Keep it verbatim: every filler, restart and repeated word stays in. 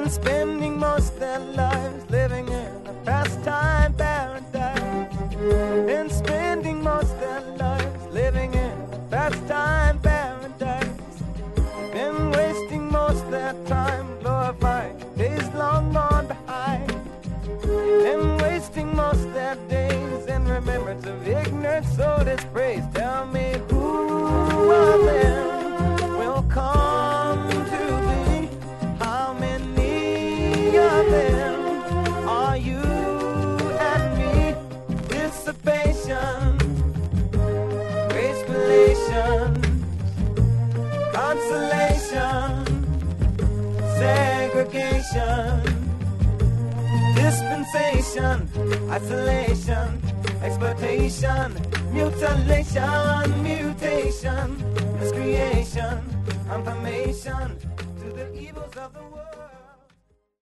and spending most their lives living in a pastime paradise, and spending most their lives living in a pastime paradise, and wasting most their time glorifying days long gone behind, and wasting most their days in remembrance of ignorance, so dispraise. Tell me who of them will come to thee? How many of them are you and me? Dissipation, gracefulation, consolation, segregation, dispensation, isolation, exploitation, mutilation, mutation, miscreation, confirmation to the evils of the world.